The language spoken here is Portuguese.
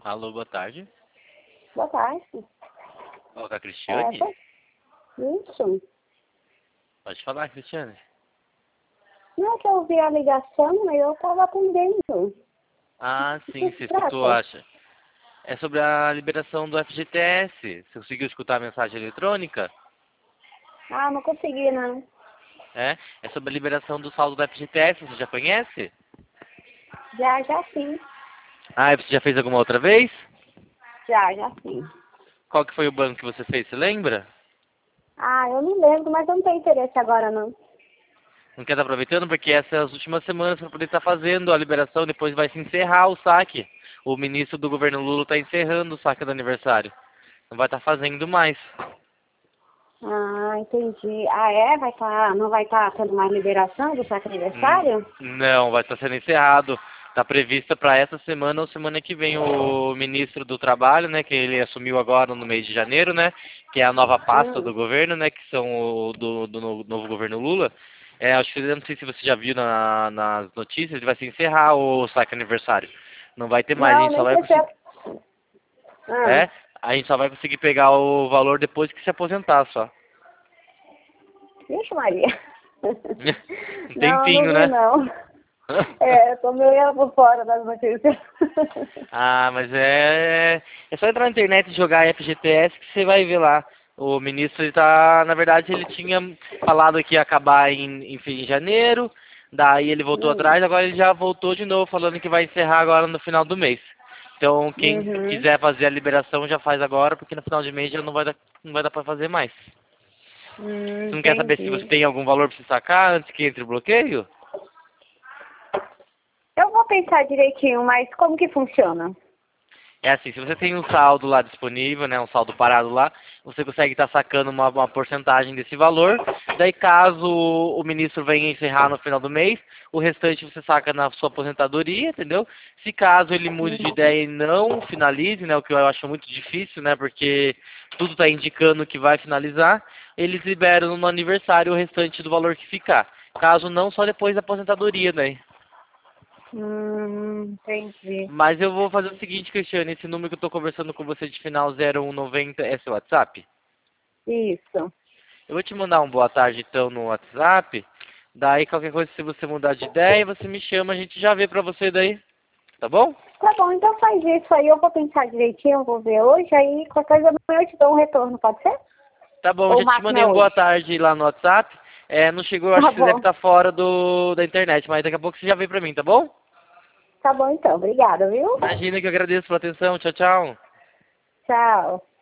Alô, boa tarde. Boa tarde. Fala com a Cristiane? Isso. Pode falar, Cristiane. Não é que eu vi a ligação, mas eu estava atendendo. Ah, sim, Que você se escutou, trata? acha? É sobre a liberação do FGTS. Você conseguiu escutar a mensagem eletrônica? Ah, não consegui, não. É sobre a liberação do saldo do FGTS, você já conhece? Já sim. Ah, e você já fez alguma outra vez? Já sim. Qual que foi o banco que você fez, você lembra? Ah, eu não lembro, mas eu não tenho interesse agora, não. Não quer estar aproveitando? Porque essas são as últimas semanas para poder estar fazendo a liberação, depois vai se encerrar o saque. O ministro do governo Lula está encerrando o saque do aniversário. Não vai estar fazendo mais. Ah, entendi. Ah, não vai estar tendo mais liberação do saque Hum, aniversário? Não, vai estar sendo encerrado. Está prevista para essa semana ou semana que vem o ministro do Trabalho, né, que ele assumiu agora no mês de janeiro, né, que é a nova pasta do governo, né, que são do novo governo Lula. Acho que eu não sei se você já viu nas notícias, ele vai se encerrar o saque aniversário. Não vai ter mais, a Não, gente só nem vai pensei. conseguir, Ah, é, a gente só vai conseguir pegar o valor depois que se aposentar só. vixe Maria. Um Não tempinho, vi, né? não. É, eu tô meio por fora das notícias. Ah, mas é só entrar na internet e jogar FGTS que você vai ver lá. O ministro, ele tá, na verdade, ele tinha falado que ia acabar em janeiro, daí ele voltou Hum. atrás, agora ele já voltou de novo, falando que vai encerrar agora no final do mês. Então, quem Uhum. quiser fazer a liberação já faz agora, porque no final de mês já não vai dar para fazer mais. Você não quer saber se você Entendi. tem algum valor para você sacar antes que entre o bloqueio? Eu vou pensar direitinho, mas como que funciona? É assim, se você tem um saldo lá disponível, né, um saldo parado lá, você consegue estar sacando uma porcentagem desse valor. Daí, caso o ministro venha encerrar no final do mês, o restante você saca na sua aposentadoria, entendeu? Se caso ele mude de ideia e não finalize, né, o que eu acho muito difícil, né, porque tudo está indicando que vai finalizar, eles liberam no aniversário o restante do valor que ficar. Caso não, só depois da aposentadoria, né? Entendi. Mas eu vou fazer o seguinte, Cristiane, esse número que eu estou conversando com você de final 0190 é seu WhatsApp? Isso. Eu vou te mandar um boa tarde então no WhatsApp. Daí qualquer coisa, se você mudar de ideia, você me chama, a gente já vê pra você daí. Tá bom? Tá bom, então faz isso aí, eu vou pensar direitinho, eu vou ver hoje, aí qualquer coisa amanhã eu te dou um retorno, pode ser? Tá bom, Ou o já te máximo mandei é um boa hoje? tarde lá no WhatsApp. Não chegou, acho Tá que você deve bom. estar fora da internet, mas daqui a pouco você já vem pra mim, tá bom? Tá bom então, obrigada, viu? Imagina que eu agradeço pela atenção. Tchau, tchau. Tchau.